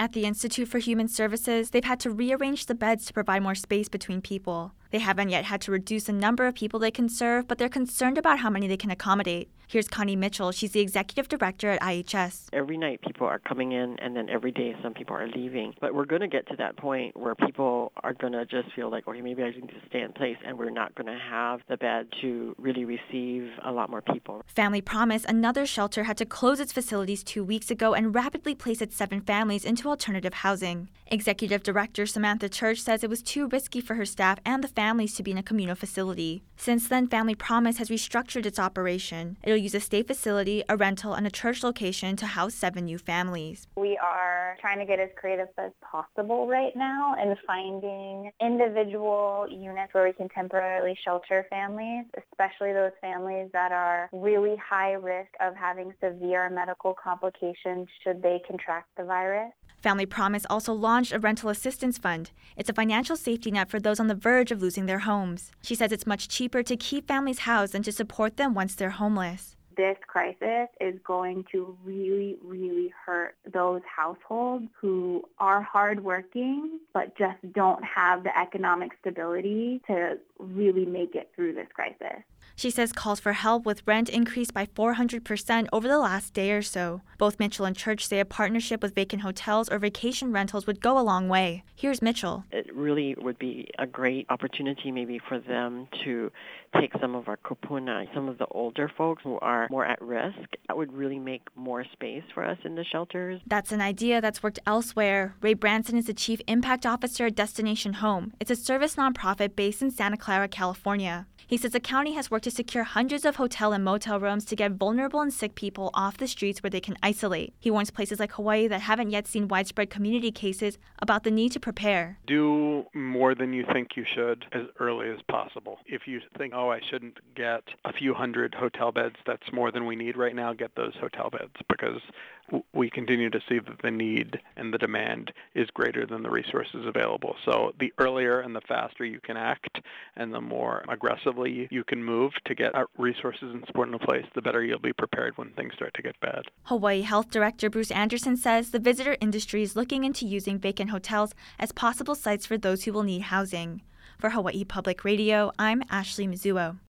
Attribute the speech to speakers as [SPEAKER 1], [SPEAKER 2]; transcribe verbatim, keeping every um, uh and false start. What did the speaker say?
[SPEAKER 1] At the Institute for Human Services, they've had to rearrange the beds to provide more space between people. They haven't yet had to reduce the number of people they can serve, but they're concerned about how many they can accommodate. Here's Connie Mitchell. She's the executive director at I H S.
[SPEAKER 2] Every night people are coming in, and then every day some people are leaving. But we're going to get to that point where people are going to just feel like, okay, maybe I need to stay in place, and we're not going to have the bed to really receive a lot more people.
[SPEAKER 1] Family Promise, another shelter, had to close its facilities two weeks ago and rapidly place its seven families into alternative housing. Executive Director Samantha Church says it was too risky for her staff and the families to be in a communal facility. Since then, Family Promise has restructured its operation. It'll use a state facility, a rental, and a church location to house seven new families.
[SPEAKER 3] We are trying to get as creative as possible right now and finding individual units where we can temporarily shelter families, especially those families that are really high risk of having severe medical complications should they contract the virus.
[SPEAKER 1] Family Promise also launched a rental assistance fund. It's a financial safety net for those on the verge of losing their homes. She says it's much cheaper to keep families housed than to support them once they're homeless.
[SPEAKER 3] This crisis is going to really, really hurt those households who are hardworking but just don't have the economic stability to really make it through this crisis.
[SPEAKER 1] She says calls for help with rent increased by four hundred percent over the last day or so. Both Mitchell and Church say a partnership with vacant hotels or vacation rentals would go a long way. Here's Mitchell.
[SPEAKER 2] It really would be a great opportunity maybe for them to take some of our kupuna, some of the older folks who are more at risk. That would really make more space for us in the shelters.
[SPEAKER 1] That's an idea that's worked elsewhere. Ray Branson is the Chief Impact Officer at Destination Home. It's a service nonprofit based in Santa Clara, California. He says the county has worked to secure hundreds of hotel and motel rooms to get vulnerable and sick people off the streets where they can isolate. He warns places like Hawaii that haven't yet seen widespread community cases about the need to prepare.
[SPEAKER 4] Do more than you think you should as early as possible. If you think, oh, I shouldn't get a few hundred hotel beds, that's more than we need right now, get those hotel beds, because we continue to see that the need and the demand is greater than the resources available. So the earlier and the faster you can act and the more aggressively you can move to get resources and support in place, the better you'll be prepared when things start to get bad.
[SPEAKER 1] Hawaii Health Director Bruce Anderson says the visitor industry is looking into using vacant hotels as possible sites for those who will need housing. For Hawaii Public Radio, I'm Ashley Mizuo.